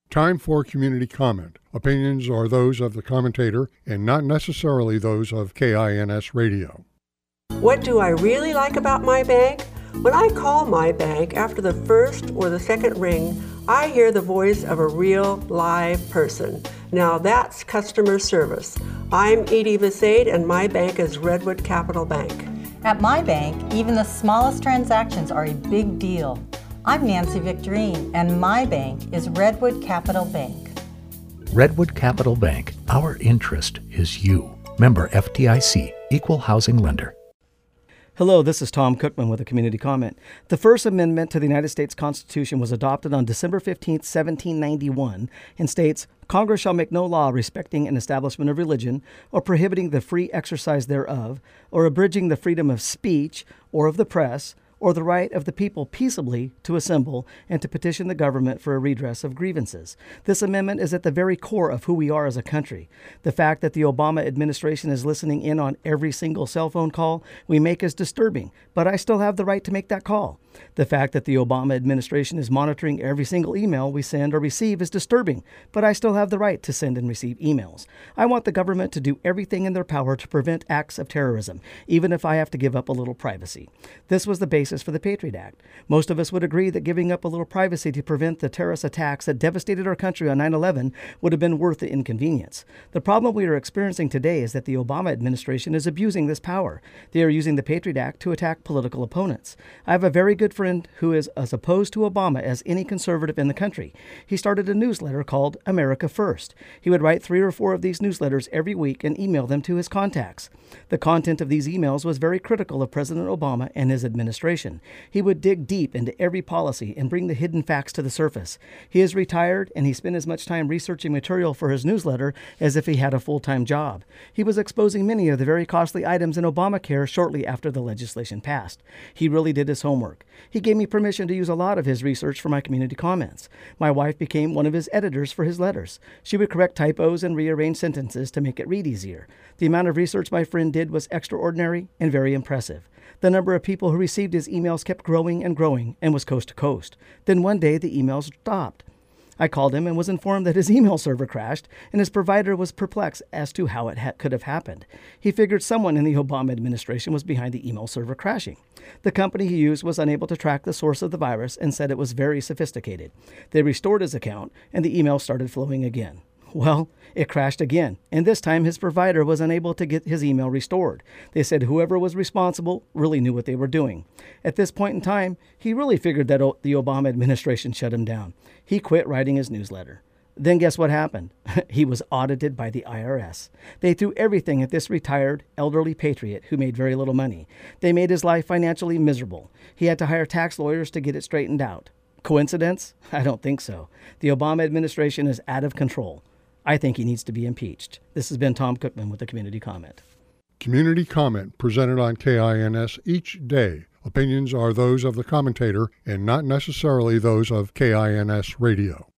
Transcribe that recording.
Time for community comment. Opinions are those of the commentator and not necessarily those of KINS Radio. What do I really like about my bank? When I call my bank after the first or the second ring, I hear the voice of a real live person. Now that's customer service. I'm Edie Visade and my bank is Redwood Capital Bank. At my bank, even the smallest transactions are a big deal. I'm Nancy Victorine, and my bank is Redwood Capital Bank. Redwood Capital Bank, our interest is you. Member FDIC, Equal Housing Lender. Hello, this is Tom Cookman with a community comment. The First Amendment to the United States Constitution was adopted on December 15, 1791, and states, Congress shall make no law respecting an establishment of religion, or prohibiting the free exercise thereof, or abridging the freedom of speech, or of the press, or the right of the people peaceably to assemble and to petition the government for a redress of grievances. This amendment is at the very core of who we are as a country. The fact that the Obama administration is listening in on every single cell phone call we make is disturbing, but I still have the right to make that call. The fact that the Obama administration is monitoring every single email we send or receive is disturbing, but I still have the right to send and receive emails. I want the government to do everything in their power to prevent acts of terrorism, even if I have to give up a little privacy. This was the basis for the Patriot Act. Most of us would agree that giving up a little privacy to prevent the terrorist attacks that devastated our country on 9/11 would have been worth the inconvenience. The problem we are experiencing today is that the Obama administration is abusing this power. They are using the Patriot Act to attack political opponents. I have a very good friend who is as opposed to Obama as any conservative in the country. He started a newsletter called America First. He would write 3 or 4 of these newsletters every week and email them to his contacts. The content of these emails was very critical of President Obama and his administration. He would dig deep into every policy and bring the hidden facts to the surface. He is retired, and he spent as much time researching material for his newsletter as if he had a full-time job. He was exposing many of the very costly items in Obamacare shortly after the legislation passed. He really did his homework. He gave me permission to use a lot of his research for my community comments. My wife became one of his editors for his letters. She would correct typos and rearrange sentences to make it read easier. The amount of research my friend did was extraordinary and very impressive. The number of people who received his emails kept growing and growing and was coast to coast. Then one day the emails stopped. I called him and was informed that his email server crashed, and his provider was perplexed as to how it could have happened. He figured someone in the Obama administration was behind the email server crashing. The company he used was unable to track the source of the virus and said it was very sophisticated. They restored his account, and the email started flowing again. Well, it crashed again, and this time his provider was unable to get his email restored. They said whoever was responsible really knew what they were doing. At this point in time, he really figured that the Obama administration shut him down. He quit writing his newsletter. Then guess what happened? He was audited by the IRS. They threw everything at this retired, elderly patriot who made very little money. They made his life financially miserable. He had to hire tax lawyers to get it straightened out. Coincidence? I don't think so. The Obama administration is out of control. I think he needs to be impeached. This has been Tom Cookman with a community comment. Community comment presented on KINS each day. Opinions are those of the commentator and not necessarily those of KINS Radio.